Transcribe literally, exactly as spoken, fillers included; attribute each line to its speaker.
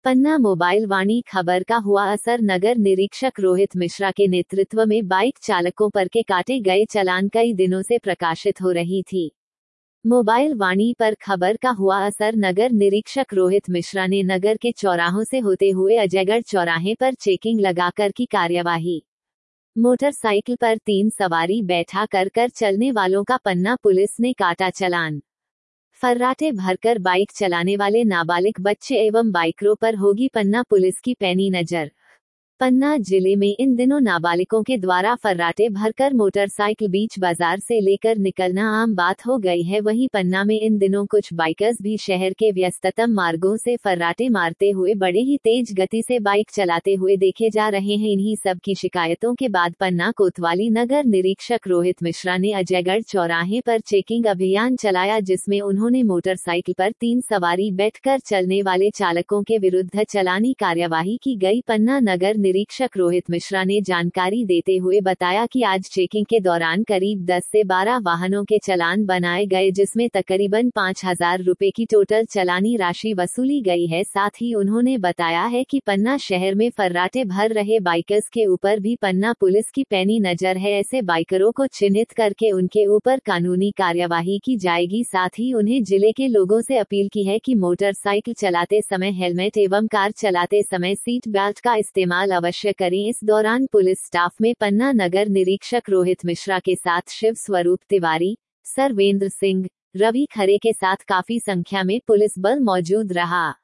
Speaker 1: पन्ना mobile वाणी खबर का हुआ असर। नगर निरीक्षक रोहित मिश्रा के नेतृत्व में बाइक चालकों पर के काटे गए चालान कई दिनों से प्रकाशित हो रही थी। मोबाइल वाणी पर खबर का हुआ असर। नगर निरीक्षक रोहित मिश्रा ने नगर के चौराहों से होते हुए अजयगढ़ चौराहे पर चेकिंग लगाकर की कार्यवाही। मोटरसाइकिल पर तीन सवारी बैठा कर कर चलने वालों का पन्ना पुलिस ने काटा चालान। फर्राटे भरकर बाइक चलाने वाले नाबालिग बच्चे एवं बाइकरों पर होगी पन्ना पुलिस की पैनी नजर। पन्ना जिले में इन दिनों नाबालिगों के द्वारा फर्राटे भरकर मोटरसाइकिल बीच बाजार से लेकर निकलना आम बात हो गई है। वहीं पन्ना में इन दिनों कुछ बाइकर्स भी शहर के व्यस्ततम मार्गों से फर्राटे मारते हुए बड़े ही तेज गति से बाइक चलाते हुए देखे जा रहे हैं। इन्हीं सब की शिकायतों के बाद पन्ना कोतवाली नगर निरीक्षक रोहित मिश्रा ने अजयगढ़ चौराहे पर चेकिंग अभियान चलाया, जिसमें उन्होंने मोटरसाइकिल पर तीन सवारी बैठकर चलने वाले चालकों के विरुद्ध चालानी कार्यवाही की गई। पन्ना नगर निरीक्षक रोहित मिश्रा ने जानकारी देते हुए बताया कि आज चेकिंग के दौरान करीब दस से बारह वाहनों के चालान बनाए गए, जिसमें तकरीबन पाँच हजार रुपए की टोटल चालानी राशि वसूली गई है। साथ ही उन्होंने बताया है कि पन्ना शहर में फर्राटे भर रहे बाइकर्स के ऊपर भी पन्ना पुलिस की पैनी नजर है। ऐसे बाइकरों को चिन्हित करके उनके ऊपर कानूनी कार्यवाही की जाएगी। साथ ही उन्हें जिले के लोगों से अपील की है कि मोटरसाइकिल चलाते समय हेलमेट एवं कार चलाते समय सीट बेल्ट का इस्तेमाल अवश्य करें। इस दौरान पुलिस स्टाफ में पन्ना नगर निरीक्षक रोहित मिश्रा के साथ शिव स्वरूप तिवारी, सर्वेंद्र सिंह, रवि खरे के साथ काफी संख्या में पुलिस बल मौजूद रहा।